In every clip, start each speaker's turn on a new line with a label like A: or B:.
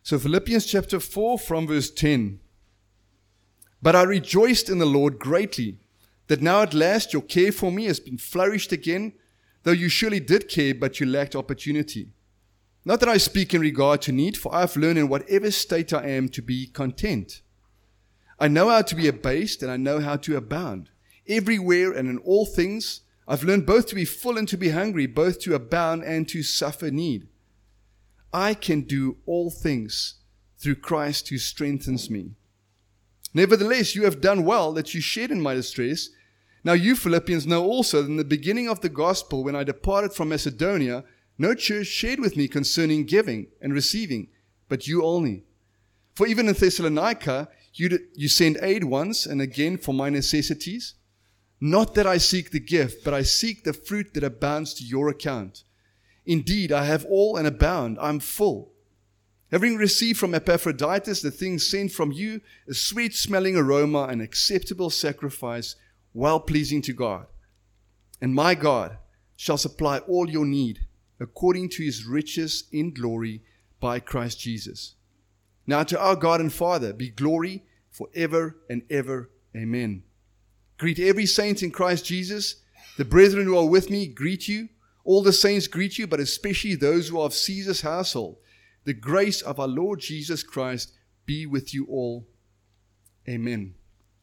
A: So Philippians chapter 4 from verse 10. But I rejoiced in the Lord greatly, that now at last your care for me has been flourished again, though you surely did care, but you lacked opportunity. Not that I speak in regard to need, for I have learned in whatever state I am to be content. I know how to be abased, and I know how to abound. Everywhere and in all things, I've learned both to be full and to be hungry, both to abound and to suffer need. I can do all things through Christ who strengthens me. Nevertheless, you have done well that you shared in my distress. Now you Philippians know also that in the beginning of the gospel, when I departed from Macedonia, no church shared with me concerning giving and receiving, but you only. For even in Thessalonica, you sent aid once and again for my necessities. Not that I seek the gift, but I seek the fruit that abounds to your account. Indeed, I have all and abound. I'm full. Having received from Epaphroditus the things sent from you, a sweet-smelling aroma, an acceptable sacrifice, well-pleasing to God. And my God shall supply all your need, according to his riches in glory by Christ Jesus. Now to our God and Father be glory forever and ever. Amen. Greet every saint in Christ Jesus. The brethren who are with me greet you. All the saints greet you, but especially those who are of Caesar's household. The grace of our Lord Jesus Christ be with you all. Amen.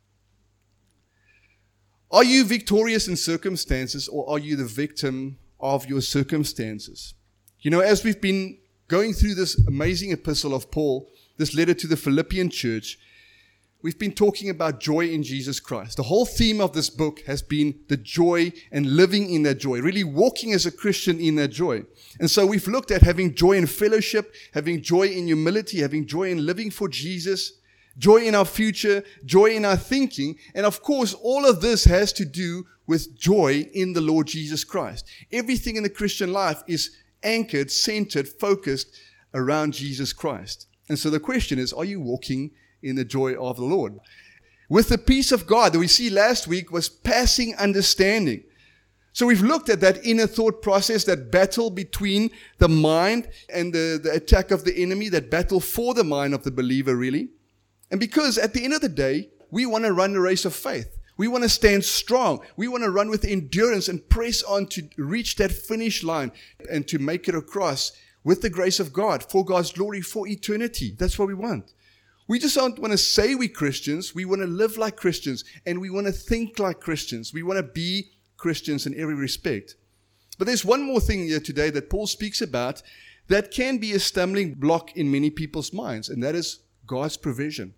A: Are you victorious in circumstances, or are you the victim of your circumstances? You know, as we've been going through this amazing epistle of Paul, this letter to the Philippian church, we've been talking about joy in Jesus Christ. The whole theme of this book has been the joy and living in that joy, really walking as a Christian in that joy. And so we've looked at having joy in fellowship, having joy in humility, having joy in living for Jesus, joy in our future, joy in our thinking. And of course, all of this has to do with joy in the Lord Jesus Christ. Everything in the Christian life is anchored, centered, focused around Jesus Christ. And so the question is, are you walking in the joy of the Lord? With the peace of God that we see last week was passing understanding. So we've looked at that inner thought process, that battle between the mind and the attack of the enemy, that battle for the mind of the believer, really. And because at the end of the day, we want to run the race of faith. We want to stand strong. We want to run with endurance and press on to reach that finish line and to make it across with the grace of God, for God's glory, for eternity. That's what we want. We just don't want to say we're Christians. We want to live like Christians, and we want to think like Christians. We want to be Christians in every respect. But there's one more thing here today that Paul speaks about that can be a stumbling block in many people's minds, and that is God's provision.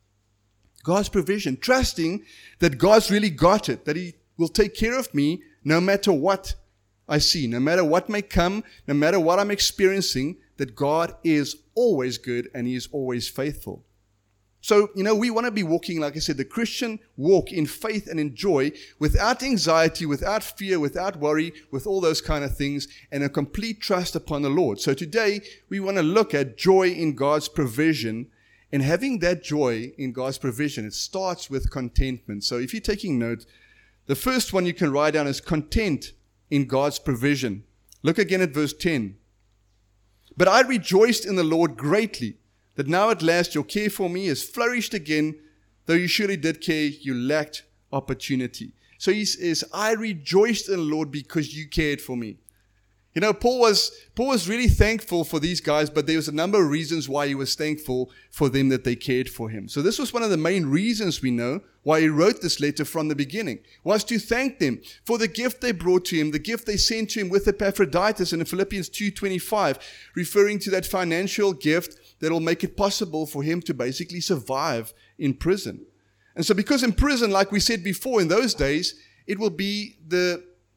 A: God's provision, trusting that God's really got it, that he will take care of me no matter what I see, no matter what may come, no matter what I'm experiencing, that God is always good and he is always faithful. So, we want to be walking, like I said, the Christian walk in faith and in joy, without anxiety, without fear, without worry, with all those kind of things, and a complete trust upon the Lord. So today, we want to look at joy in God's provision, and having that joy in God's provision, it starts with contentment. So if you're taking note, the first one you can write down is content in God's provision. Look again at verse 10. But I rejoiced in the Lord greatly, that now at last your care for me has flourished again, though you surely did care, you lacked opportunity. So he says, I rejoiced in the Lord because you cared for me. Paul was really thankful for these guys, but there was a number of reasons why he was thankful for them, that they cared for him. So this was one of the main reasons we know why he wrote this letter from the beginning, was to thank them for the gift they brought to him, the gift they sent to him with Epaphroditus in Philippians 2:25, referring to that financial gift that will make it possible for him to basically survive in prison. And so because in prison, like we said before, in those days, it will be the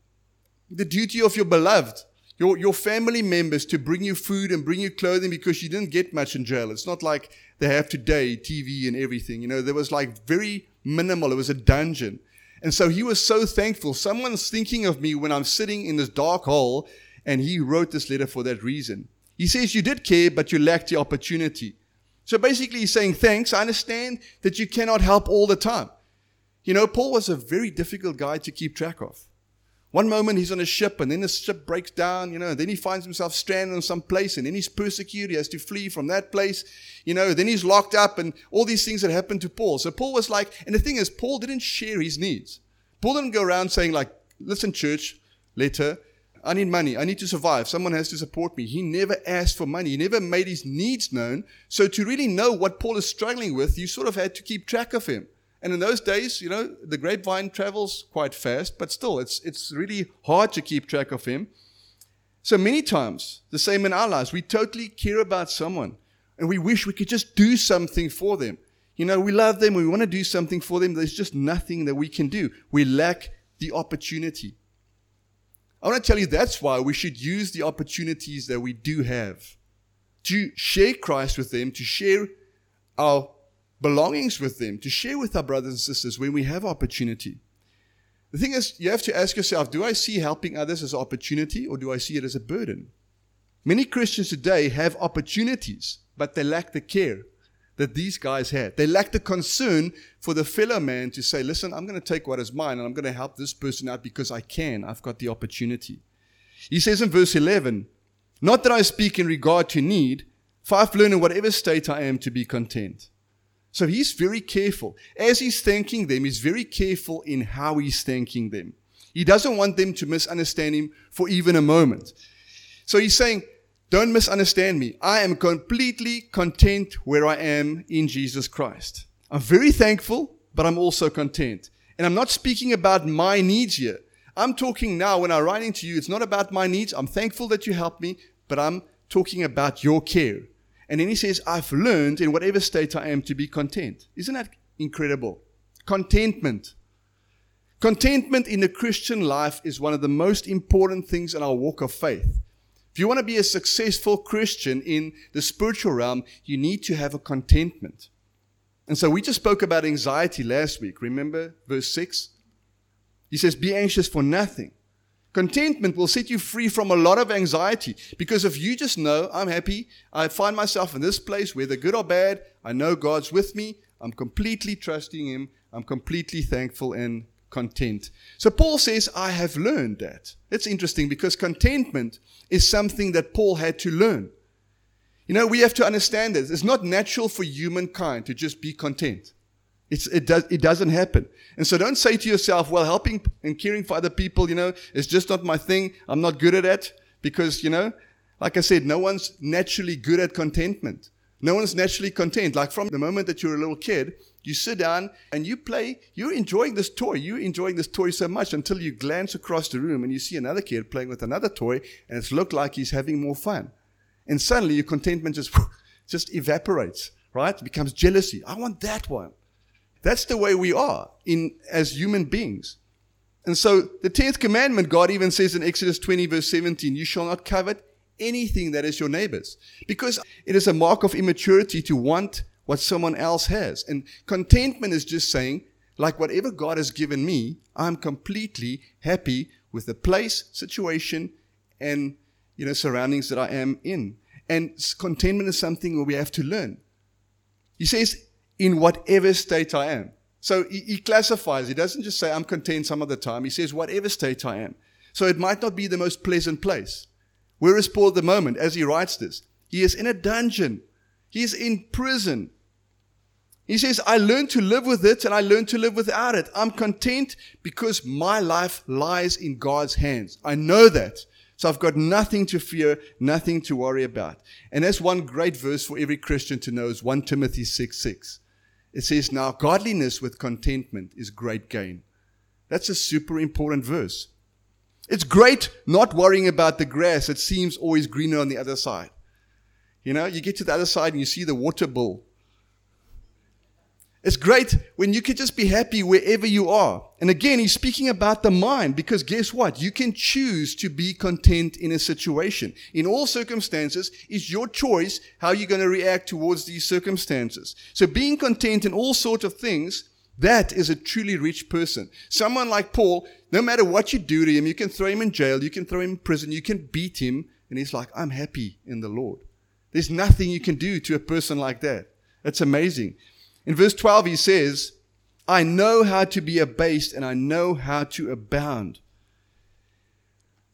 A: duty of your beloved, your family members, to bring you food and bring you clothing, because you didn't get much in jail. It's not like they have today, TV and everything. There was like very minimal. It was a dungeon. And so he was so thankful. Someone's thinking of me when I'm sitting in this dark hole, and he wrote this letter for that reason. He says, you did care, but you lacked the opportunity. So basically he's saying, thanks, I understand that you cannot help all the time. Paul was a very difficult guy to keep track of. One moment he's on a ship, and then the ship breaks down, and then he finds himself stranded on some place, and then he's persecuted. He has to flee from that place, then he's locked up, and all these things that happened to Paul. So Paul was like, and the thing is, Paul didn't share his needs. Paul didn't go around saying like, listen, church, letter, I need money. I need to survive. Someone has to support me. He never asked for money. He never made his needs known. So to really know what Paul is struggling with, you sort of had to keep track of him. And in those days, the grapevine travels quite fast, but still, it's really hard to keep track of him. So many times, the same in our lives, we totally care about someone, and we wish we could just do something for them. We love them, we want to do something for them. There's just nothing that we can do. We lack the opportunity. I want to tell you that's why we should use the opportunities that we do have to share Christ with them, to share our belongings with them, to share with our brothers and sisters when we have opportunity. The thing is, you have to ask yourself, do I see helping others as an opportunity, or do I see it as a burden? Many Christians today have opportunities, but they lack the care that these guys had. They lack the concern for the fellow man to say, listen, I'm going to take what is mine, and I'm going to help this person out because I can. I've got the opportunity. He says in verse 11, not that I speak in regard to need, for I've learned in whatever state I am to be content. So he's very careful. As he's thanking them, he's very careful in how he's thanking them. He doesn't want them to misunderstand him for even a moment. So he's saying, don't misunderstand me. I am completely content where I am in Jesus Christ. I'm very thankful, but I'm also content. And I'm not speaking about my needs here. I'm talking now, when I'm writing to you, it's not about my needs. I'm thankful that you helped me, but I'm talking about your care. And then he says, I've learned in whatever state I am to be content. Isn't that incredible? Contentment. Contentment in the Christian life is one of the most important things in our walk of faith. If you want to be a successful Christian in the spiritual realm, you need to have a contentment. And so we just spoke about anxiety last week. Remember verse 6? He says, be anxious for nothing. Contentment will set you free from a lot of anxiety, because if you just know, I'm happy, I find myself in this place, whether good or bad, I know God's with me, I'm completely trusting Him, I'm completely thankful and content. So Paul says, I have learned that. It's interesting because contentment is something that Paul had to learn. We have to understand this. It's not natural for humankind to just be content. It doesn't happen. And so don't say to yourself, well, helping and caring for other people, is just not my thing. I'm not good at it because, like I said, no one's naturally good at contentment. No one's naturally content. Like from the moment that you're a little kid, you sit down and you play. You're enjoying this toy. You're enjoying this toy so much until you glance across the room and you see another kid playing with another toy and it's looked like he's having more fun. And suddenly your contentment just evaporates, right? It becomes jealousy. I want that one. That's the way we are as human beings. And so the 10th commandment, God even says in Exodus 20 verse 17, you shall not covet anything that is your neighbor's, because it is a mark of immaturity to want what someone else has. And contentment is just saying, like whatever God has given me, I'm completely happy with the place, situation, and surroundings that I am in. And contentment is something where we have to learn. He says, in whatever state I am. So he classifies. He doesn't just say, I'm content some of the time. He says, whatever state I am. So it might not be the most pleasant place. Where is Paul at the moment as he writes this? He is in a dungeon. He is in prison. He says, I learned to live with it and I learned to live without it. I'm content because my life lies in God's hands. I know that. So I've got nothing to fear, nothing to worry about. And that's one great verse for every Christian to know is 1 Timothy 6:6. It says, now godliness with contentment is great gain. That's a super important verse. It's great not worrying about the grass. It seems always greener on the other side. You get to the other side and you see the water bill. It's great when you can just be happy wherever you are. And again, he's speaking about the mind, because guess what? You can choose to be content in a situation. In all circumstances, it's your choice how you're going to react towards these circumstances. So being content in all sorts of things, that is a truly rich person. Someone like Paul, no matter what you do to him, you can throw him in jail, you can throw him in prison, you can beat him, and he's like, I'm happy in the Lord. There's nothing you can do to a person like that. That's amazing. In verse 12, he says, I know how to be abased and I know how to abound.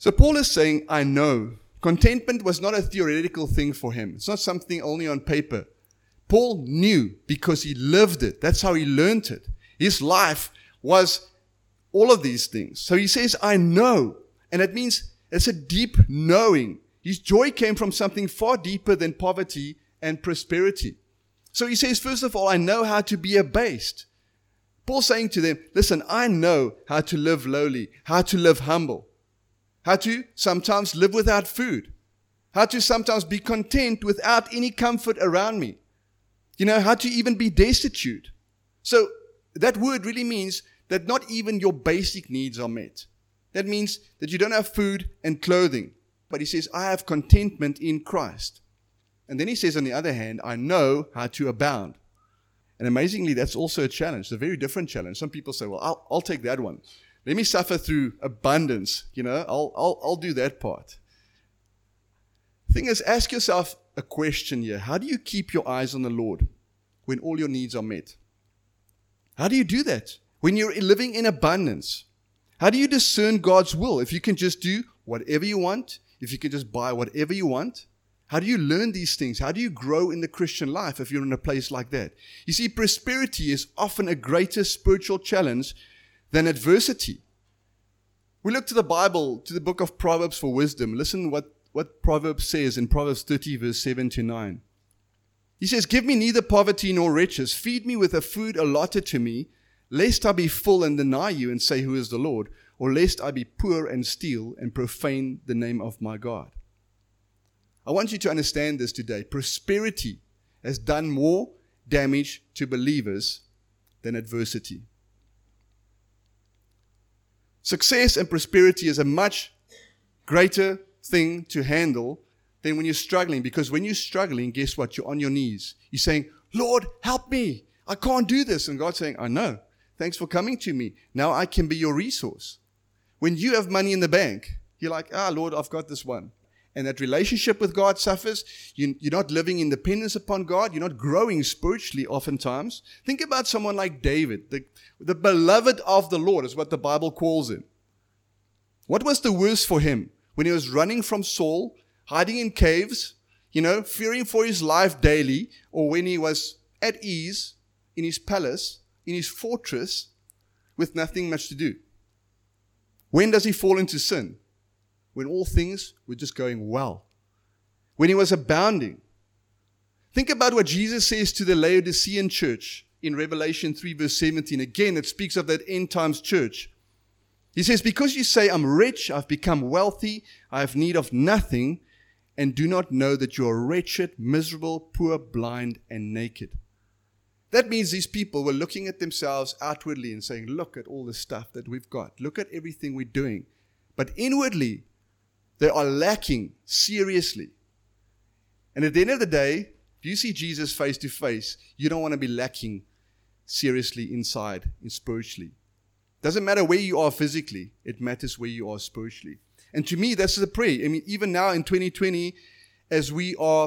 A: So Paul is saying, I know. Contentment was not a theoretical thing for him. It's not something only on paper. Paul knew because he lived it. That's how he learned it. His life was all of these things. So he says, I know. And it means it's a deep knowing. His joy came from something far deeper than poverty and prosperity. So he says, first of all, I know how to be abased. Paul's saying to them, listen, I know how to live lowly, how to live humble, how to sometimes live without food, how to sometimes be content without any comfort around me, how to even be destitute. So that word really means that not even your basic needs are met. That means that you don't have food and clothing. But he says, I have contentment in Christ. And then he says, on the other hand, I know how to abound. And amazingly, that's also a challenge, a very different challenge. Some people say, well, I'll take that one. Let me suffer through abundance. I'll do that part. The thing is, ask yourself a question here. How do you keep your eyes on the Lord when all your needs are met? How do you do that when you're living in abundance? How do you discern God's will if you can just do whatever you want, if you can just buy whatever you want? How do you learn these things? How do you grow in the Christian life if you're in a place like that? You see, prosperity is often a greater spiritual challenge than adversity. We look to the Bible, to the book of Proverbs for wisdom. Listen what Proverbs says in Proverbs 30, verse 7 to 9. He says, give me neither poverty nor riches. Feed me with the food allotted to me, lest I be full and deny you and say, who is the Lord? Or lest I be poor and steal and profane the name of my God. I want you to understand this today. Prosperity has done more damage to believers than adversity. Success and prosperity is a much greater thing to handle than when you're struggling. Because when you're struggling, guess what? You're on your knees. You're saying, Lord, help me. I can't do this. And God's saying, I know. Thanks for coming to me. Now I can be your resource. When you have money in the bank, you're like, Lord, I've got this one. And that relationship with God suffers. You're not living in dependence upon God. You're not growing spiritually oftentimes. Think about someone like David. The beloved of the Lord is what the Bible calls him. What was the worst for him? When he was running from Saul, hiding in caves, fearing for his life daily, or when he was at ease in his palace, in his fortress, with nothing much to do. When does he fall into sin? When all things were just going well. When he was abounding. Think about what Jesus says to the Laodicean church in Revelation 3 verse 17. Again, it speaks of that end times church. He says, because you say, I'm rich, I've become wealthy, I have need of nothing, and do not know that you are wretched, miserable, poor, blind, and naked. That means these people were looking at themselves outwardly and saying, look at all the stuff that we've got. Look at everything we're doing. But inwardly, they are lacking seriously. And at the end of the day, if you see Jesus face to face, you don't want to be lacking seriously inside and spiritually. Doesn't matter where you are physically, it matters where you are spiritually. And to me, that's the prayer. I mean, even now in 2020, as we are,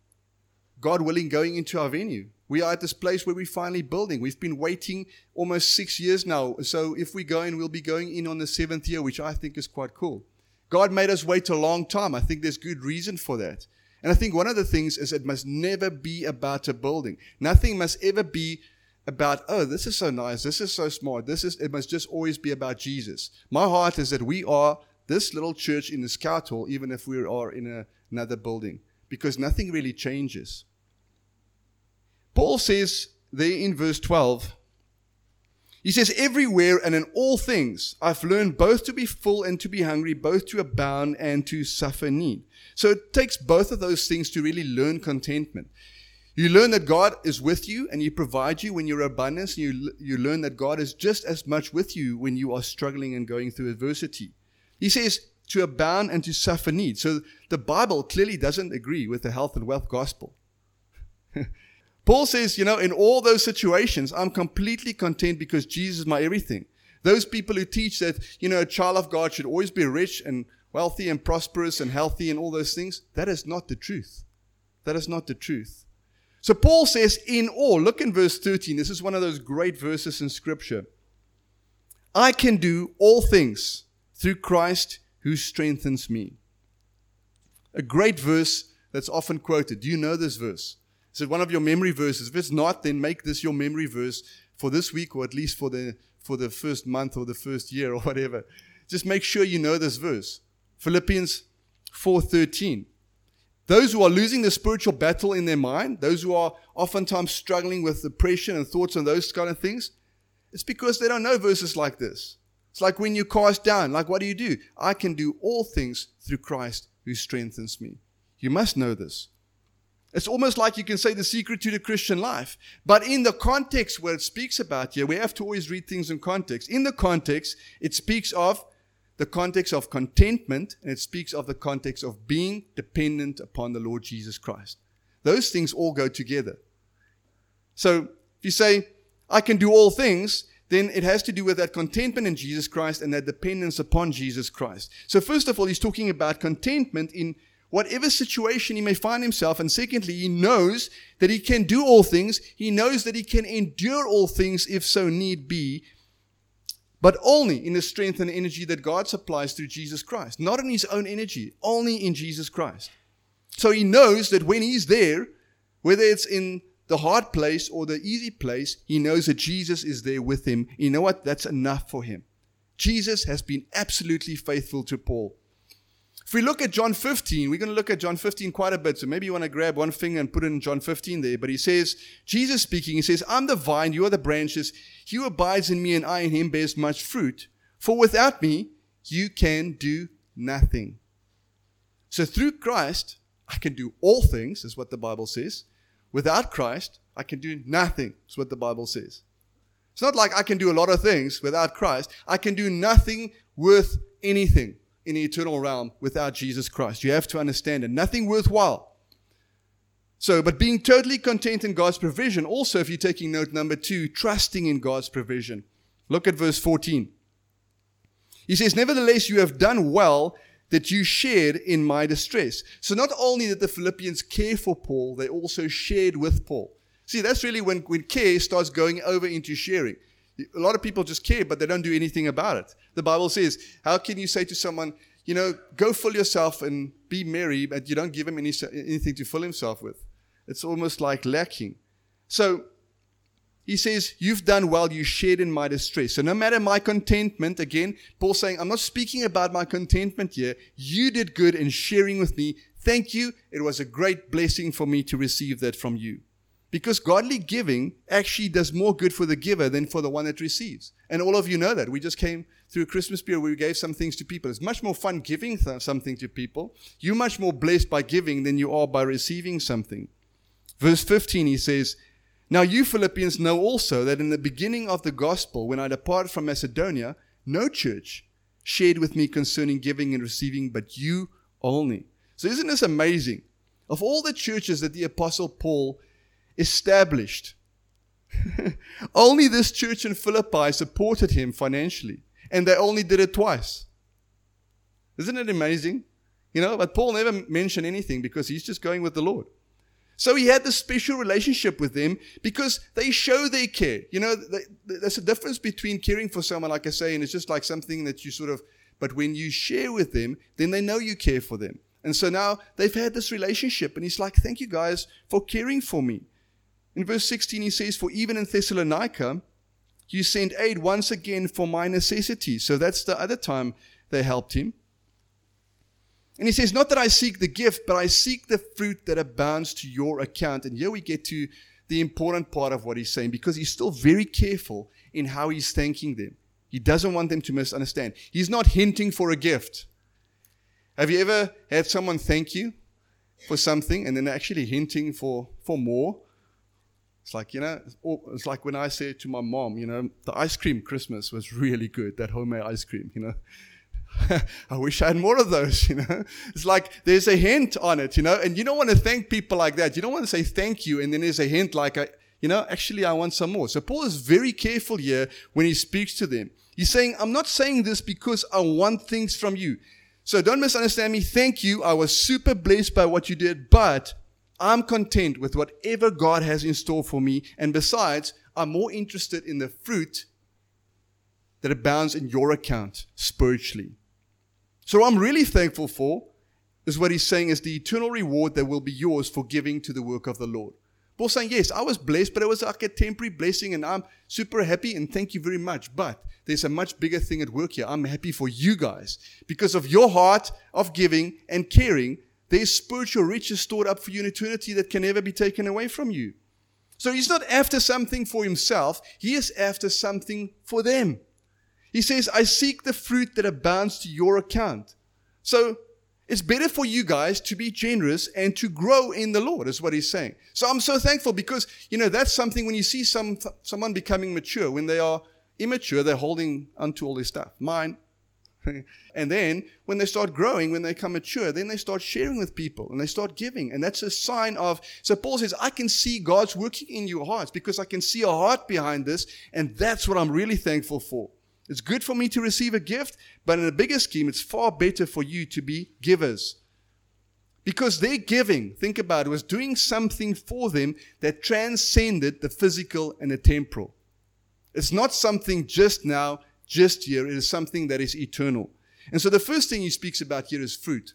A: God willing, going into our venue, we are at this place where we're finally building. We've been waiting almost 6 years now. So if we go in, we'll be going in on the 7th year, which I think is quite cool. God made us wait a long time. I think there's good reason for that. And I think one of the things is it must never be about a building. Nothing must ever be about, oh, this is so nice, this is so smart, it must just always be about Jesus. My heart is that we are this little church in the Scout Hall, even if we are in another building, because nothing really changes. Paul says there in verse 12, he says, everywhere and in all things, I've learned both to be full and to be hungry, both to abound and to suffer need. So it takes both of those things to really learn contentment. You learn that God is with you and He provides you when you're abundance. You learn that God is just as much with you when you are struggling and going through adversity. He says to abound and to suffer need. So the Bible clearly doesn't agree with the health and wealth gospel. Paul says, in all those situations, I'm completely content because Jesus is my everything. Those people who teach that, a child of God should always be rich and wealthy and prosperous and healthy and all those things, that is not the truth. That is not the truth. So Paul says, in all, look in verse 13. This is one of those great verses in Scripture. I can do all things through Christ who strengthens me. A great verse that's often quoted. Do you know this verse? Is it one of your memory verses? If it's not, then make this your memory verse for this week, or at least for the first month or the first year or whatever. Just make sure you know this verse. Philippians 4:13. Those who are losing the spiritual battle in their mind, those who are oftentimes struggling with depression and thoughts on those kind of things, it's because they don't know verses like this. It's like when you cast down, like what do? I can do all things through Christ who strengthens me. You must know this. It's almost like you can say the secret to the Christian life. But in the context where it speaks about here, we have to always read things in context. In the context, it speaks of the context of contentment, and it speaks of the context of being dependent upon the Lord Jesus Christ. Those things all go together. So if you say, I can do all things, then it has to do with that contentment in Jesus Christ and that dependence upon Jesus Christ. So first of all, he's talking about contentment in whatever situation he may find himself. And secondly, he knows that he can do all things. He knows that he can endure all things if so need be, but only in the strength and energy that God supplies through Jesus Christ. Not in his own energy, only in Jesus Christ. So he knows that when he's there, whether it's in the hard place or the easy place, he knows that Jesus is there with him. You know what? That's enough for him. Jesus has been absolutely faithful to Paul. If we look at John 15, we're going to look at John 15 quite a bit. So maybe you want to grab one finger and put it in John 15 there. But he says, Jesus speaking, he says, I'm the vine, you are the branches. He who abides in me and I in him bears much fruit. For without me, you can do nothing. So through Christ, I can do all things, is what the Bible says. Without Christ, I can do nothing, is what the Bible says. It's not like I can do a lot of things without Christ. I can do nothing worth anything in the eternal realm without Jesus Christ. You have to understand it. Nothing worthwhile. So, but being totally content in God's provision. Also, if you're taking note number 2, trusting in God's provision. Look at verse 14. He says, nevertheless, you have done well that you shared in my distress. So not only did the Philippians care for Paul, they also shared with Paul. See, that's really when care starts going over into sharing. A lot of people just care, but they don't do anything about it. The Bible says, how can you say to someone, go fill yourself and be merry, but you don't give him anything to fill himself with? It's almost like lacking. So he says, you've done well, you shared in my distress. So no matter my contentment, again, Paul's saying, I'm not speaking about my contentment here. You did good in sharing with me. Thank you. It was a great blessing for me to receive that from you. Because godly giving actually does more good for the giver than for the one that receives. And all of you know that. We just came through a Christmas period where we gave some things to people. It's much more fun giving something to people. You're much more blessed by giving than you are by receiving something. Verse 15, he says, now you Philippians know also that in the beginning of the gospel, when I departed from Macedonia, no church shared with me concerning giving and receiving, but you only. So isn't this amazing? Of all the churches that the Apostle Paul established, only this church in Philippi supported him financially, and they only did it twice. Isn't it amazing? But Paul never mentioned anything because he's just going with the Lord. So he had this special relationship with them because they show their care. There's a difference between caring for someone, like I say, and it's just like something that you but when you share with them, then they know you care for them. And so now they've had this relationship, and he's like, thank you guys for caring for me. In verse 16, he says, for even in Thessalonica, you sent aid once again for my necessities. So that's the other time they helped him. And he says, not that I seek the gift, but I seek the fruit that abounds to your account. And here we get to the important part of what he's saying, because he's still very careful in how he's thanking them. He doesn't want them to misunderstand. He's not hinting for a gift. Have you ever had someone thank you for something and then actually hinting for more? It's like, it's like when I said to my mom, the ice cream Christmas was really good, that homemade ice cream, I wish I had more of those, It's like there's a hint on it, and you don't want to thank people like that. You don't want to say thank you, and then there's a hint like, actually I want some more. So Paul is very careful here when he speaks to them. He's saying, I'm not saying this because I want things from you. So don't misunderstand me. Thank you. I was super blessed by what you did, but I'm content with whatever God has in store for me. And besides, I'm more interested in the fruit that abounds in your account spiritually. So what I'm really thankful for is what he's saying is the eternal reward that will be yours for giving to the work of the Lord. Paul's saying, yes, I was blessed, but it was like a temporary blessing, and I'm super happy, and thank you very much. But there's a much bigger thing at work here. I'm happy for you guys. Because of your heart of giving and caring, there's spiritual riches stored up for you in eternity that can never be taken away from you. So he's not after something for himself. He is after something for them. He says, I seek the fruit that abounds to your account. So it's better for you guys to be generous and to grow in the Lord, is what he's saying. So I'm so thankful because, that's something when you see someone becoming mature. When they are immature, they're holding onto all this stuff. Mine. And then when they start growing, when they become mature, then they start sharing with people and they start giving. And that's a sign of, so Paul says, I can see God's working in your hearts because I can see a heart behind this. And that's what I'm really thankful for. It's good for me to receive a gift, but in a bigger scheme, it's far better for you to be givers. Because their giving, think about it, was doing something for them that transcended the physical and the temporal. It's not something just now, just here. It is something that is eternal. And so the first thing he speaks about here is fruit.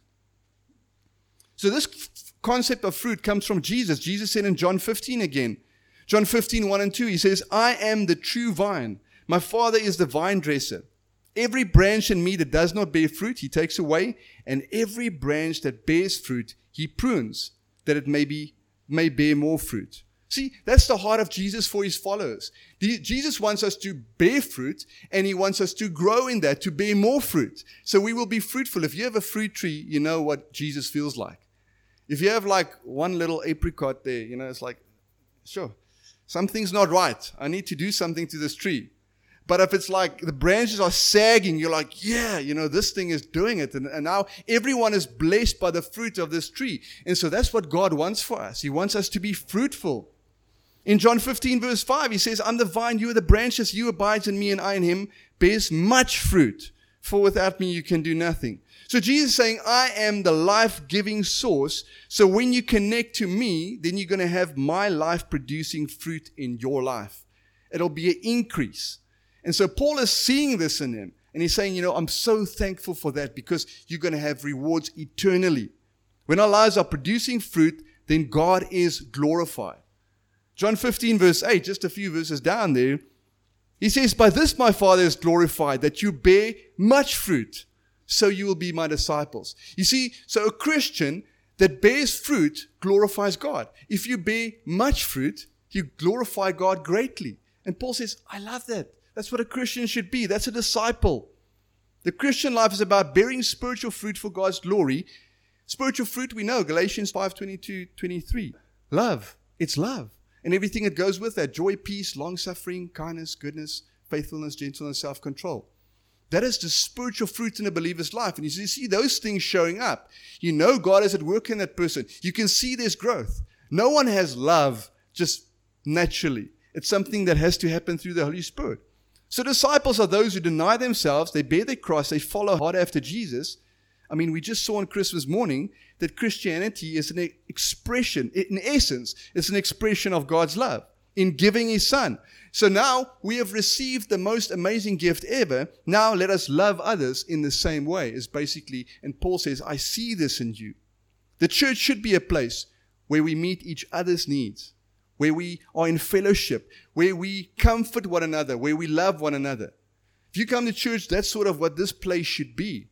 A: So this concept of fruit comes from Jesus. Jesus said in John 15 again, John 15, 1 and 2, he says, I am the true vine. My Father is the vine dresser. Every branch in me that does not bear fruit, he takes away. And every branch that bears fruit, he prunes, that it may bear more fruit. See, that's the heart of Jesus for his followers. Jesus wants us to bear fruit, and he wants us to grow in that, to bear more fruit. So we will be fruitful. If you have a fruit tree, you know what Jesus feels like. If you have like one little apricot there, it's like, sure, something's not right. I need to do something to this tree. But if it's like the branches are sagging, you're like, yeah, this thing is doing it. And now everyone is blessed by the fruit of this tree. And so that's what God wants for us. He wants us to be fruitful. In John 15, verse 5, he says, I'm the vine, you are the branches, you abide in me and I in him, bears much fruit. For without me you can do nothing. So Jesus is saying, I am the life-giving source. So when you connect to me, then you're going to have my life producing fruit in your life. It'll be an increase. And so Paul is seeing this in him. And he's saying, I'm so thankful for that because you're going to have rewards eternally. When our lives are producing fruit, then God is glorified. John 15 verse 8, just a few verses down there, he says, by this my Father is glorified, that you bear much fruit, so you will be my disciples. You see, so a Christian that bears fruit glorifies God. If you bear much fruit, you glorify God greatly. And Paul says, I love that. That's what a Christian should be. That's a disciple. The Christian life is about bearing spiritual fruit for God's glory. Spiritual fruit, we know, Galatians 5:22-23. Love. It's love. And everything that goes with that. Joy, peace, long-suffering, kindness, goodness, faithfulness, gentleness, self-control. That is the spiritual fruit in a believer's life. And you see those things showing up. You know God is at work in that person. You can see there's growth. No one has love just naturally. It's something that has to happen through the Holy Spirit. So disciples are those who deny themselves, they bear their cross, they follow hard after Jesus. I mean, we just saw on Christmas morning that Christianity is an expression, in essence, it's an expression of God's love in giving his son. So now we have received the most amazing gift ever. Now let us love others in the same way. Is basically, and Paul says, I see this in you. The church should be a place where we meet each other's needs, where we are in fellowship, where we comfort one another, where we love one another. If you come to church, that's sort of what this place should be.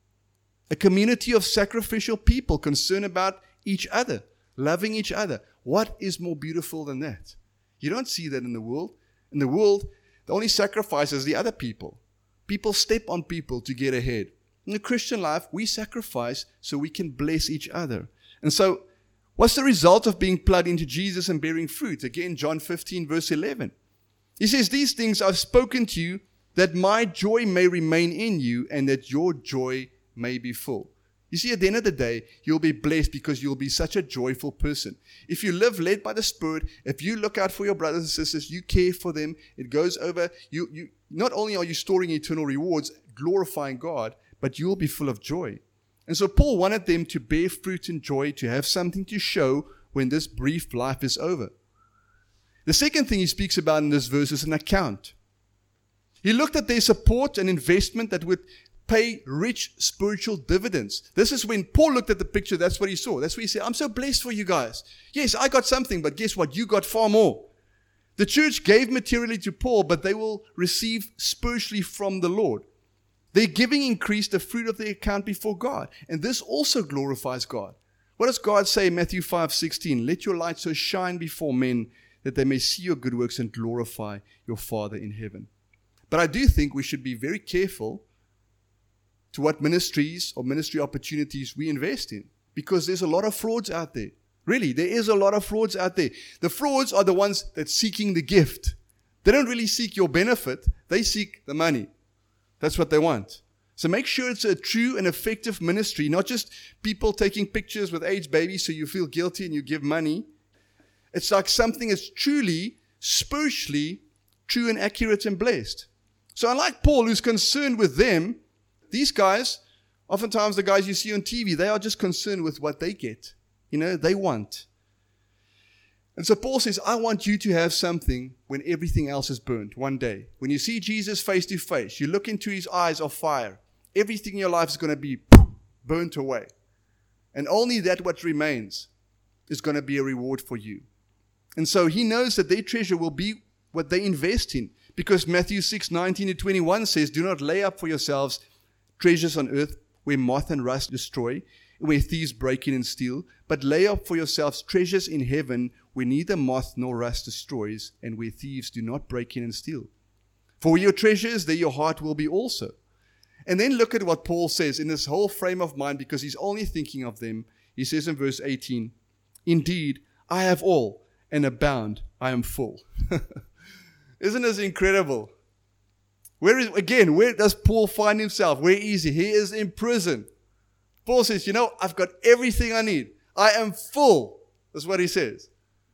A: A community of sacrificial people concerned about each other, loving each other. What is more beautiful than that? You don't see that in the world. In the world, the only sacrifice is the other people. People step on people to get ahead. In the Christian life, we sacrifice so we can bless each other. And so, what's the result of being plugged into Jesus and bearing fruit? Again, John 15, verse 11. He says, these things I've spoken to you, that my joy may remain in you, and that your joy may be full. You see, at the end of the day, you'll be blessed because you'll be such a joyful person. If you live led by the Spirit, if you look out for your brothers and sisters, you care for them, it goes over. You not only are you storing eternal rewards, glorifying God, but you'll be full of joy. And so Paul wanted them to bear fruit and joy, to have something to show when this brief life is over. The second thing he speaks about in this verse is an account. He looked at their support and investment that would pay rich spiritual dividends. This is when Paul looked at the picture, that's what he saw. That's what he said, I'm so blessed for you guys. Yes, I got something, but guess what? You got far more. The church gave materially to Paul, but they will receive spiritually from the Lord. Their giving increased the fruit of their account before God. And this also glorifies God. What does God say in Matthew 5:16? Let your light so shine before men that they may see your good works and glorify your Father in heaven. But I do think we should be very careful to what ministries or ministry opportunities we invest in, because there's a lot of frauds out there. Really, there is a lot of frauds out there. The frauds are the ones that's seeking the gift. They don't really seek your benefit. They seek the money. That's what they want. So make sure it's a true and effective ministry, not just people taking pictures with AIDS babies so you feel guilty and you give money. It's like something that's truly, spiritually, true and accurate and blessed. So unlike Paul, who's concerned with them, these guys, oftentimes the guys you see on TV, they are just concerned with what they get. They want. And so Paul says, I want you to have something when everything else is burned one day. When you see Jesus face to face, you look into his eyes of fire, everything in your life is going to be burnt away. And only that what remains is going to be a reward for you. And so he knows that their treasure will be what they invest in. Because Matthew 6:19-21 says, do not lay up for yourselves treasures on earth where moth and rust destroy, where thieves break in and steal, but lay up for yourselves treasures in heaven where neither moth nor rust destroys, and where thieves do not break in and steal. For where your treasure is, there your heart will be also. And then look at what Paul says in this whole frame of mind, because he's only thinking of them. He says in verse 18, indeed, I have all, and abound, I am full. Isn't this incredible? Where does Paul find himself? Where is he? He is in prison. Paul says, I've got everything I need. I am full. That's what he says.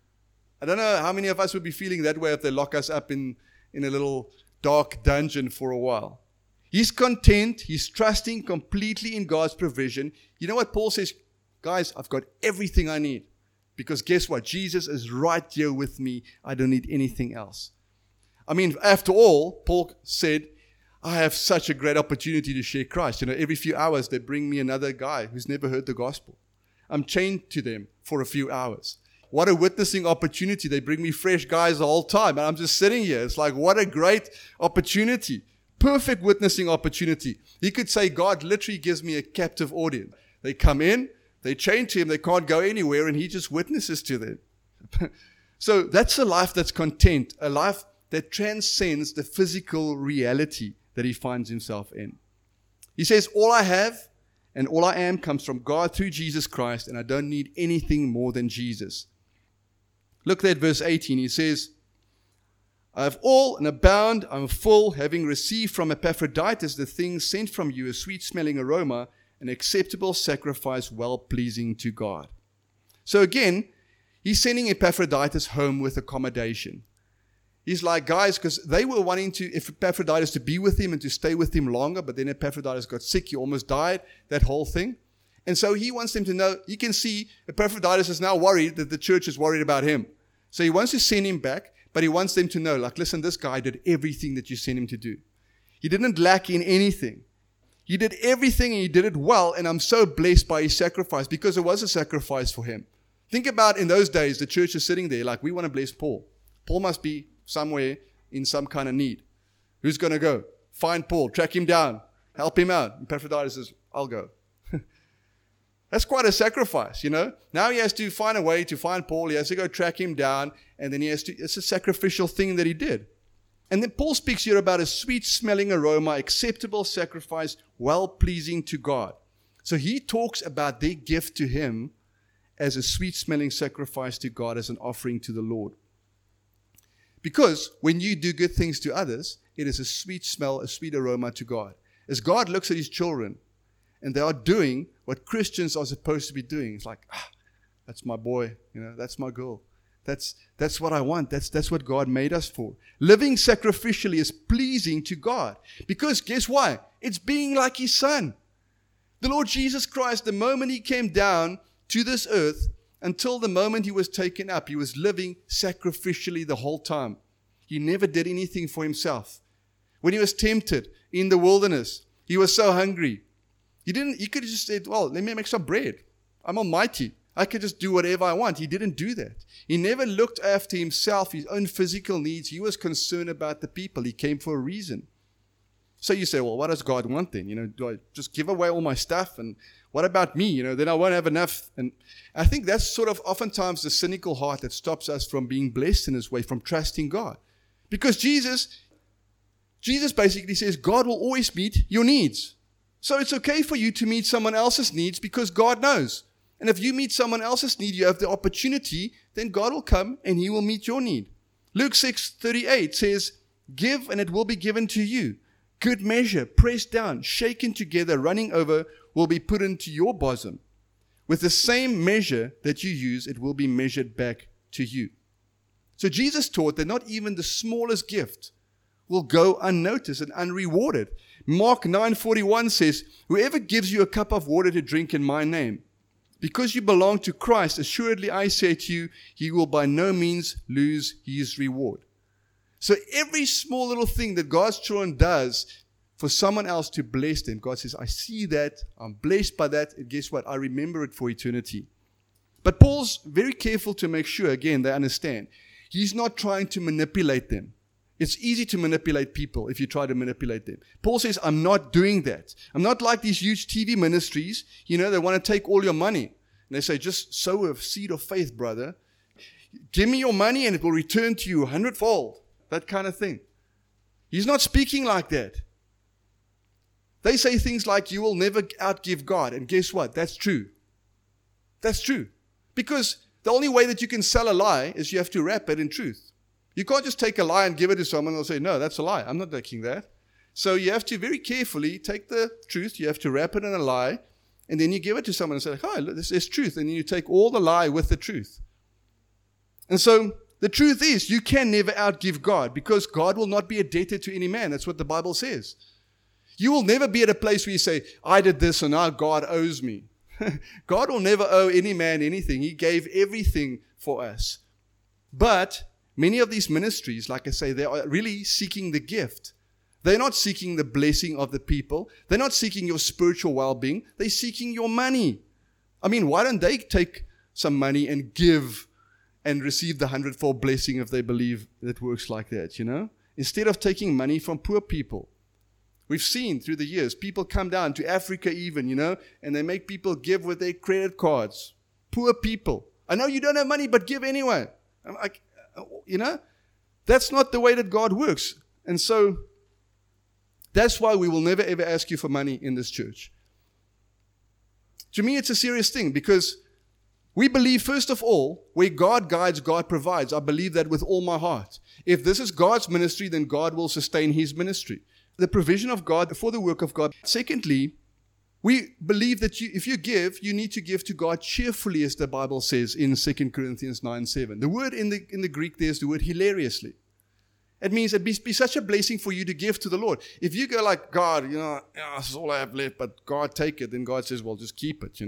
A: I don't know how many of us would be feeling that way if they lock us up in a little dark dungeon for a while. He's content. He's trusting completely in God's provision. You know what Paul says? Guys, I've got everything I need. Because guess what? Jesus is right here with me. I don't need anything else. I mean, after all, Paul said, I have such a great opportunity to share Christ. Every few hours they bring me another guy who's never heard the gospel. I'm chained to them for a few hours. What a witnessing opportunity. They bring me fresh guys the whole time. And I'm just sitting here. It's like, what a great opportunity. Perfect witnessing opportunity. He could say, God literally gives me a captive audience. They come in, they chain to him, they can't go anywhere, and he just witnesses to them. So that's a life that's content, a life that transcends the physical reality that he finds himself in. He says, all I have and all I am comes from God through Jesus Christ, and I don't need anything more than Jesus. Look at verse 18. He says, I have all and abound, I'm full, having received from Epaphroditus the things sent from you, a sweet-smelling aroma, an acceptable sacrifice, well-pleasing to God. So again, he's sending Epaphroditus home with accommodation. He's like, guys, because they were wanting Epaphroditus to be with him and to stay with him longer, but then Epaphroditus got sick, he almost died, that whole thing. And so he wants them to know, you can see Epaphroditus is now worried that the church is worried about him. So he wants to send him back, but he wants them to know, like, listen, this guy did everything that you sent him to do. He didn't lack in anything. He did everything and he did it well, and I'm so blessed by his sacrifice, because it was a sacrifice for him. Think about in those days, the church is sitting there like, we want to bless Paul. Paul must be somewhere in some kind of need. Who's going to go? Find Paul, track him down, help him out. And Epaphroditus says, I'll go. That's quite a sacrifice, Now he has to find a way to find Paul. He has to go track him down. And then it's a sacrificial thing that he did. And then Paul speaks here about a sweet-smelling aroma, acceptable sacrifice, well-pleasing to God. So he talks about their gift to him as a sweet-smelling sacrifice to God, as an offering to the Lord. Because when you do good things to others, it is a sweet smell, a sweet aroma to God. As God looks at his children, and they are doing what Christians are supposed to be doing, it's like, that's my boy, that's my girl. That's what I want. That's what God made us for. Living sacrificially is pleasing to God. Because guess why? It's being like his son. The Lord Jesus Christ, the moment he came down to this earth, until the moment he was taken up, he was living sacrificially the whole time. He never did anything for himself. When he was tempted in the wilderness, He was so hungry. He could have just said, well, let me make some bread. I'm almighty. I could just do whatever I want. He didn't do that. He never looked after himself, his own physical needs. He was concerned about the people. He came for a reason. So you say, well, what does God want then? Do I just give away all my stuff? And what about me? Then I won't have enough. And I think that's sort of oftentimes the cynical heart that stops us from being blessed in His way, from trusting God. Because Jesus basically says God will always meet your needs. So it's okay for you to meet someone else's needs because God knows. And if you meet someone else's need, you have the opportunity, then God will come and He will meet your need. Luke 6:38 says, give and it will be given to you. Good measure, pressed down, shaken together, running over, will be put into your bosom. With the same measure that you use, it will be measured back to you. So Jesus taught that not even the smallest gift will go unnoticed and unrewarded. Mark 9:41 says, whoever gives you a cup of water to drink in my name, because you belong to Christ, assuredly I say to you, he will by no means lose his reward. So every small little thing that God's children does for someone else to bless them, God says, I see that, I'm blessed by that, and guess what? I remember it for eternity. But Paul's very careful to make sure, again, they understand. He's not trying to manipulate them. It's easy to manipulate people if you try to manipulate them. Paul says, I'm not doing that. I'm not like these huge TV ministries, they want to take all your money. And they say, just sow a seed of faith, brother. Give me your money and it will return to you 100-fold. That kind of thing. He's not speaking like that. They say things like, you will never outgive God. And guess what? That's true. That's true. Because the only way that you can sell a lie is you have to wrap it in truth. You can't just take a lie and give it to someone and they'll say, no, that's a lie. I'm not taking that. So you have to very carefully take the truth. You have to wrap it in a lie. And then you give it to someone and say, oh, this is truth. And then you take all the lie with the truth. And so the truth is, you can never outgive God because God will not be a debtor to any man. That's what the Bible says. You will never be at a place where you say, I did this and now God owes me. God will never owe any man anything. He gave everything for us. But many of these ministries, like I say, they are really seeking the gift. They're not seeking the blessing of the people. They're not seeking your spiritual well-being. They're seeking your money. I mean, why don't they take some money and give and receive the 100-fold blessing if they believe it works like that, Instead of taking money from poor people. We've seen through the years, people come down to Africa even, and they make people give with their credit cards. Poor people. I know you don't have money, but give anyway. I'm like, that's not the way that God works. And so, that's why we will never ever ask you for money in this church. To me, it's a serious thing because we believe, first of all, where God guides, God provides. I believe that with all my heart. If this is God's ministry, then God will sustain His ministry. The provision of God for the work of God. Secondly, we believe that if you give, you need to give to God cheerfully, as the Bible says in 2 Corinthians 9:7. The word in the Greek there is the word hilariously. It means it'd be such a blessing for you to give to the Lord. If you go like, God, this is all I have left, but God take it, then God says, well, just keep it,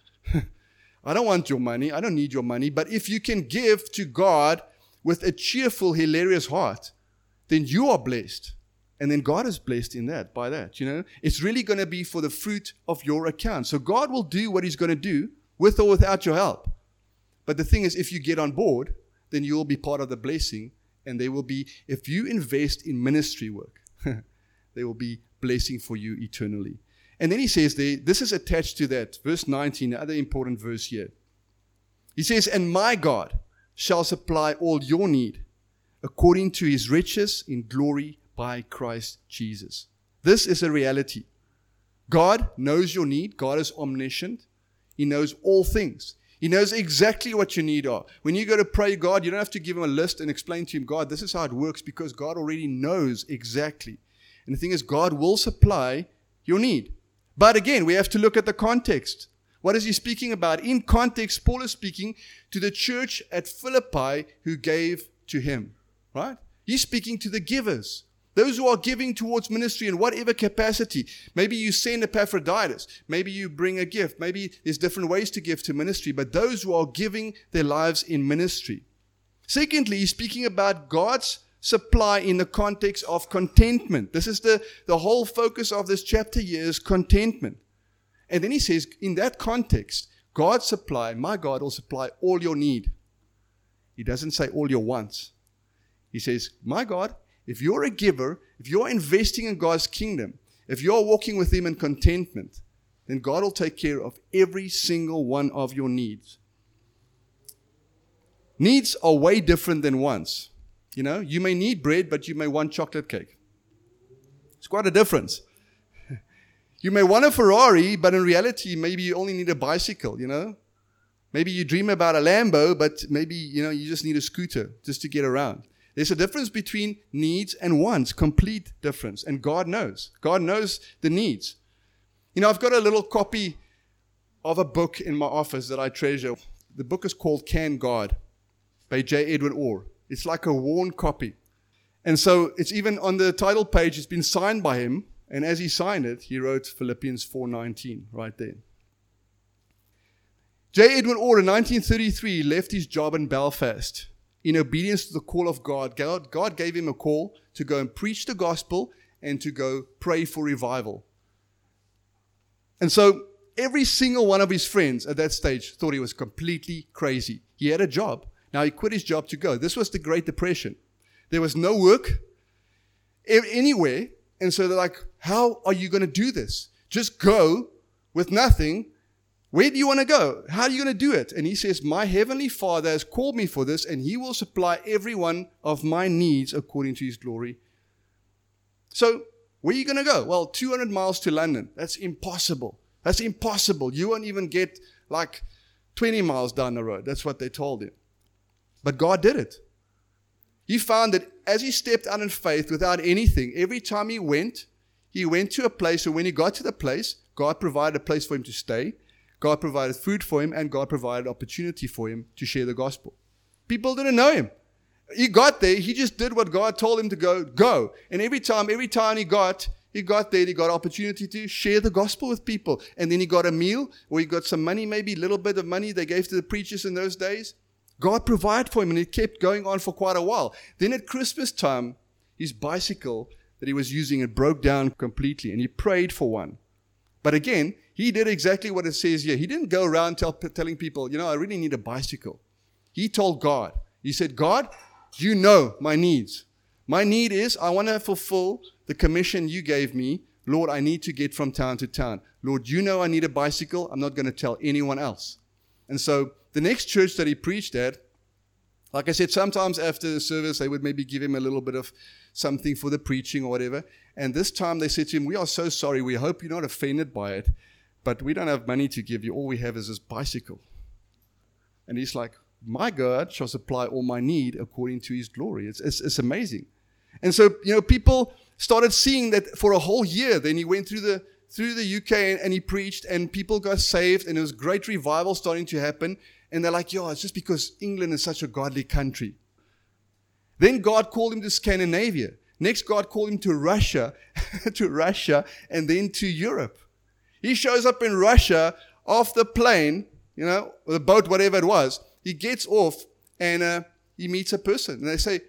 A: I don't want your money. I don't need your money. But if you can give to God with a cheerful, hilarious heart, then you are blessed. And then God is blessed by that. It's really going to be for the fruit of your account. So God will do what He's going to do with or without your help. But the thing is, if you get on board, then you will be part of the blessing. And there will be, if you invest in ministry work, there will be blessing for you eternally. And then he says there, this is attached to that. Verse 19, the other important verse here. He says, and my God shall supply all your need according to His riches in glory by Christ Jesus. This is a reality. God knows your need. God is omniscient. He knows all things. He knows exactly what your need are. When you go to pray God, you don't have to give Him a list and explain to Him, God, this is how it works, because God already knows exactly. And the thing is, God will supply your need. But again, we have to look at the context. What is he speaking about? In context, Paul is speaking to the church at Philippi who gave to him. Right? He's speaking to the givers. Those who are giving towards ministry in whatever capacity. Maybe you send Epaphroditus. Maybe you bring a gift. Maybe there's different ways to give to ministry. But those who are giving their lives in ministry. Secondly, he's speaking about God's supply in the context of contentment. This is the whole focus of this chapter here is contentment. And then he says, in that context, God's supply, my God will supply all your need. He doesn't say all your wants. He says, my God, if you're a giver, if you're investing in God's kingdom, if you're walking with Him in contentment, then God will take care of every single one of your needs. Needs are way different than wants. You know, you may need bread, but you may want chocolate cake. It's quite a difference. You may want a Ferrari, but in reality, maybe you only need a bicycle, you know. Maybe you dream about a Lambo, but maybe, you know, you just need a scooter just to get around. There's a difference between needs and wants, complete difference. And God knows. God knows the needs. You know, I've got a little copy of a book in my office that I treasure. The book is called Can God by J. Edwin Orr. It's like a worn copy. And so it's even on the title page, it's been signed by him. And as he signed it, he wrote Philippians 4:19 right there. J. Edwin Orr in 1933 left his job in Belfast in obedience to the call of God. God gave him a call to go and preach the gospel and to go pray for revival. And so every single one of his friends at that stage thought he was completely crazy. He had a job. Now he quit his job to go. This was the Great Depression. There was no work anywhere. And so they're like, how are you going to do this? Just go with nothing. Where do you want to go? How are you going to do it? And he says, my heavenly Father has called me for this, and He will supply every one of my needs according to His glory. So where are you going to go? Well, 200 miles to London. That's impossible. That's impossible. You won't even get like 20 miles down the road. That's what they told him. But God did it. He found that as he stepped out in faith without anything, every time he went to a place, and when he got to the place, God provided a place for him to stay. God provided food for him, and God provided opportunity for him to share the gospel. People didn't know him. He got there, he just did what God told him to go. And every time he got there, he got opportunity to share the gospel with people. And then he got a meal, or he got some money, maybe a little bit of money they gave to the preachers in those days. God provided for him, and it kept going on for quite a while. Then at Christmas time, his bicycle that he was using, it broke down completely, and he prayed for one. But again, he did exactly what it says here. He didn't go around telling people, you know, I really need a bicycle. He told God. He said, God, you know my needs. My need is I want to fulfill the commission you gave me. Lord, I need to get from town to town. Lord, you know I need a bicycle. I'm not going to tell anyone else. And so the next church that he preached at, like I said, sometimes after the service, they would maybe give him a little bit of something for the preaching or whatever. And this time they said to him, we are so sorry. We hope you're not offended by it, but we don't have money to give you. All we have is this bicycle. And he's like, my God shall supply all my need according to His glory. It's amazing. And so, you know, people started seeing that for a whole year. Then he went through the UK and he preached, and people got saved, and there was great revival starting to happen. And they're like, it's just because England is such a godly country. Then God called him to Scandinavia. Next, God called him to Russia, and then to Europe. He shows up in Russia off the plane, you know, or the boat, whatever it was. He gets off, and he meets a person. And they say,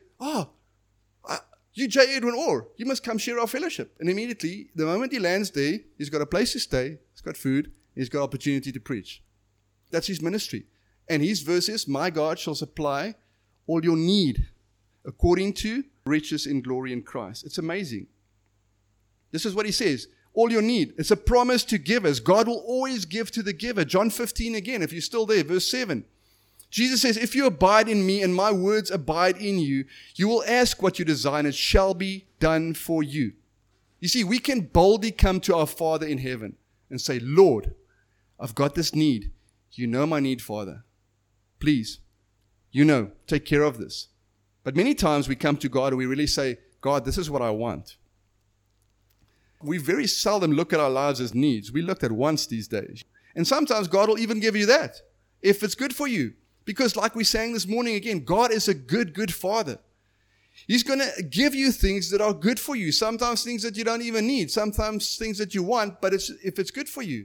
A: you J. Edwin Orr, you must come share our fellowship. And immediately, the moment he lands there, he's got a place to stay, he's got food, he's got opportunity to preach. That's his ministry. And his verse is, my God shall supply all your need according to riches in glory in Christ. It's amazing. This is what he says. All your need. It's a promise to givers. God will always give to the giver. John 15 again, if you're still there, verse 7. Jesus says, if you abide in me and my words abide in you, you will ask what you desire and it shall be done for you. You see, we can boldly come to our Father in heaven and say, Lord, I've got this need. You know my need, Father. Please, take care of this. But many times we come to God and we really say, God, this is what I want. We very seldom look at our lives as needs. We look at wants these days. And sometimes God will even give you that, if it's good for you. Because like we sang this morning again, God is a good, good Father. He's going to give you things that are good for you. Sometimes things that you don't even need. Sometimes things that you want, but if it's good for you.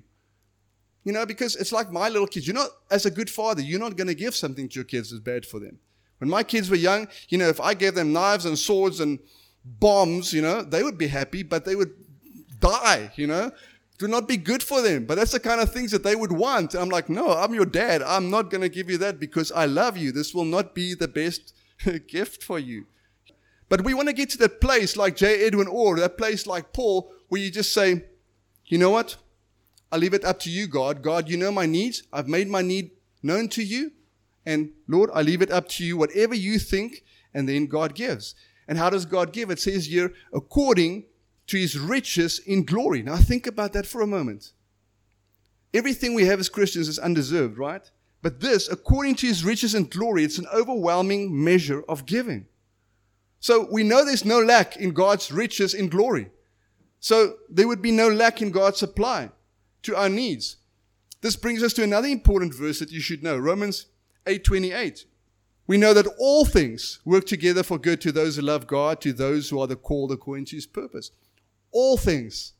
A: You know, because it's like my little kids. As a good father, you're not going to give something to your kids that's bad for them. When my kids were young, if I gave them knives and swords and bombs, they would be happy, but they would die, It would not be good for them. But that's the kind of things that they would want. I'm like, no, I'm your dad. I'm not going to give you that because I love you. This will not be the best gift for you. But we want to get to that place like J. Edwin Orr, that place like Paul, where you just say, you know what? I leave it up to you, God. God, you know my needs. I've made my need known to you. And Lord, I leave it up to you, whatever you think, and then God gives. And how does God give? It says here, according to his riches in glory. Now think about that for a moment. Everything we have as Christians is undeserved, right? But this, according to his riches and glory, it's an overwhelming measure of giving. So we know there's no lack in God's riches in glory. So there would be no lack in God's supply to our needs. This brings us to another important verse that you should know, Romans 8:28. We know that all things work together for good to those who love God, to those who are the called according to his purpose. All things.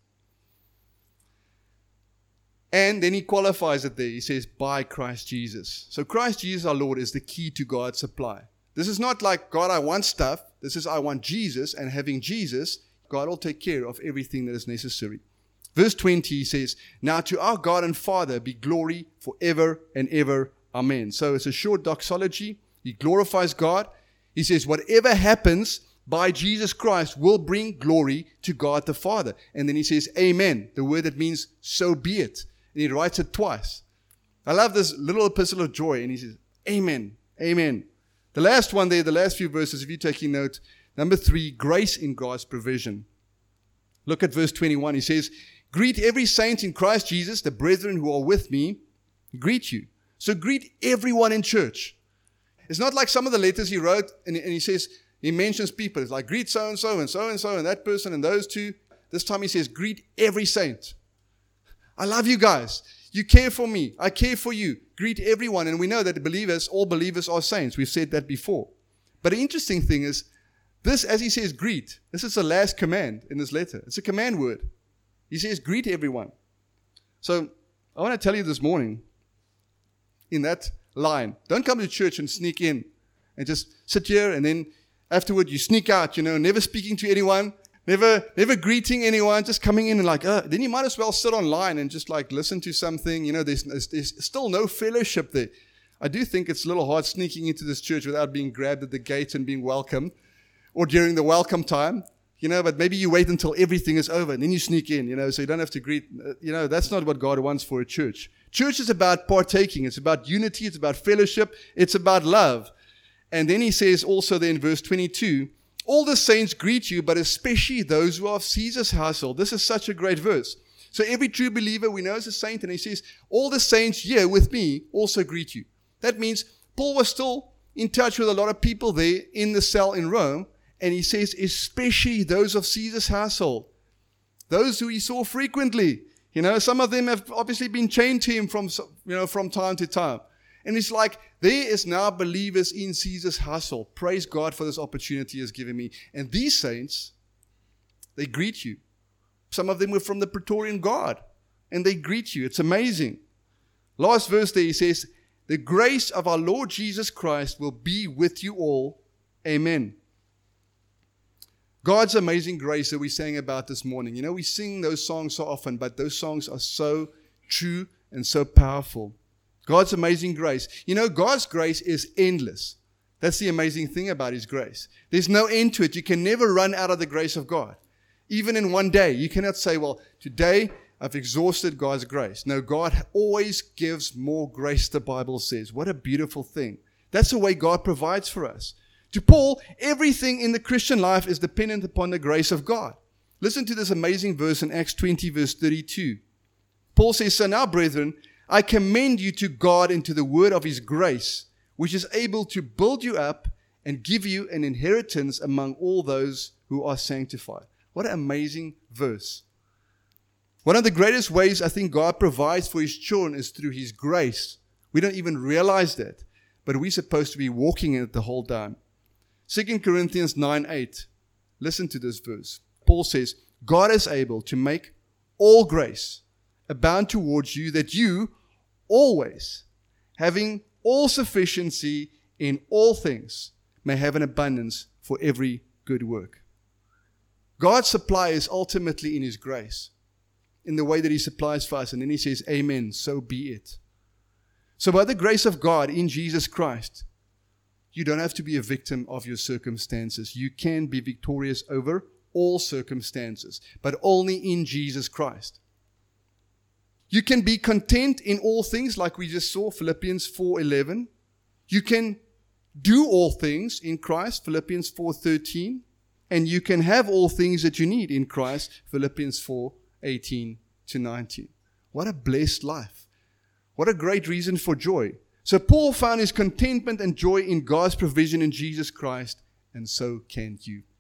A: And then he qualifies it there. He says, by Christ Jesus. So Christ Jesus our Lord is the key to God's supply. This is not like, God, I want stuff. This is, I want Jesus. And having Jesus, God will take care of everything that is necessary. Verse 20, he says, now to our God and Father be glory forever and ever. Amen. So it's a short doxology. He glorifies God. He says, whatever happens by Jesus Christ will bring glory to God the Father. And then he says, amen, the word that means so be it. And he writes it twice. I love this little epistle of joy. And he says, amen, amen. The last one there, the last few verses, if you're taking note, number 3, grace in God's provision. Look at verse 21. He says, greet every saint in Christ Jesus, the brethren who are with me, greet you. So greet everyone in church. It's not like some of the letters he wrote, and he says, he mentions people. It's like, greet so-and-so and so-and-so and that person and those two. This time he says, greet every saint. I love you guys. You care for me. I care for you. Greet everyone. And we know that believers, all believers are saints. We've said that before. But the interesting thing is, this, as he says, greet, this is the last command in this letter. It's a command word. He says, greet everyone. So I want to tell you this morning, in that line, don't come to church and sneak in and just sit here and then afterward you sneak out, never speaking to anyone, never greeting anyone, just coming in and like, then you might as well sit online and just like listen to something. There's still no fellowship there. I do think it's a little hard sneaking into this church without being grabbed at the gate and being welcomed, or during the welcome time, but maybe you wait until everything is over and then you sneak in, so you don't have to greet. That's not what God wants for a church. Church is about partaking. It's about unity. It's about fellowship. It's about love. And then he says also there in verse 22, all the saints greet you, but especially those who are of Caesar's household. This is such a great verse. So every true believer we know is a saint, and he says, all the saints here with me also greet you. That means Paul was still in touch with a lot of people there in the cell in Rome, and he says, especially those of Caesar's household, those who he saw frequently. Some of them have obviously been chained to him from time to time. And it's like, there is now believers in Caesar's household. Praise God for this opportunity he has given me. And these saints, they greet you. Some of them were from the Praetorian Guard, and they greet you. It's amazing. Last verse there, he says, the grace of our Lord Jesus Christ will be with you all. Amen. God's amazing grace that we sang about this morning. We sing those songs so often, but those songs are so true and so powerful. God's amazing grace. God's grace is endless. That's the amazing thing about his grace. There's no end to it. You can never run out of the grace of God. Even in one day, you cannot say, well, today I've exhausted God's grace. No, God always gives more grace, the Bible says. What a beautiful thing. That's the way God provides for us. To Paul, everything in the Christian life is dependent upon the grace of God. Listen to this amazing verse in Acts 20, verse 32. Paul says, so now, brethren, I commend you to God and to the word of his grace, which is able to build you up and give you an inheritance among all those who are sanctified. What an amazing verse. One of the greatest ways I think God provides for his children is through his grace. We don't even realize that, but we're supposed to be walking in it the whole time. 2 Corinthians 9:8. Listen to this verse. Paul says, God is able to make all grace abound towards you, that you always, having all sufficiency in all things may have an abundance for every good work. God's supply is ultimately in His grace, in the way that He supplies for us. And then He says, amen, so be it. So by the grace of God in Jesus Christ, you don't have to be a victim of your circumstances. You can be victorious over all circumstances, but only in Jesus Christ. You can be content in all things, like we just saw, Philippians 4:11. You can do all things in Christ, Philippians 4:13. And you can have all things that you need in Christ, Philippians 4:18-19. What a blessed life. What a great reason for joy. So Paul found his contentment and joy in God's provision in Jesus Christ, and so can you.